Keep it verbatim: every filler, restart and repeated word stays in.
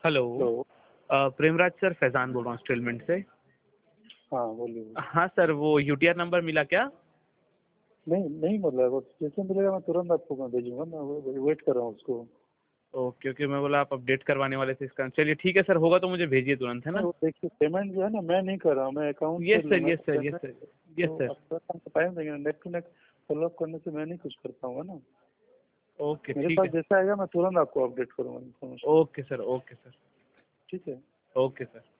Hello. तो अ, Premraj sir, Faizan बोल रहा हूँ स्टेलमेंट से। हाँ बोलिए। हाँ सर, वो यूटीआर नंबर मिला क्या? नहीं नहीं मिला, वो जैसे मिलेगा मैं तुरंत आपको मैं भेजूंगा, मैं वो वेट कर रहा हूँ उसको। ओके ओके, मैं बोला आप अपडेट करवाने वाले थे इसका। चलिए ठीक है सर, होगा तो मुझे भेजिए तुरंत, है नहीं ना? वो देखिए पेमेंट जो है ना मैं नहीं कर रहा हूँ, मैं अकाउंट से यस सर, लूंगा yes sir, yes payment. Sir, yes तो सर। अब थोड़ा सा टाइम देंगे, neck to neck follow up करने से मैं नहीं कुछ कर पाऊंगा ना। ओके मेरे ठीक पास है। जैसा आएगा मैं तुरंत आपको अपडेट करूंगा information. Okay sir, okay sir, ठीक है। Okay sir.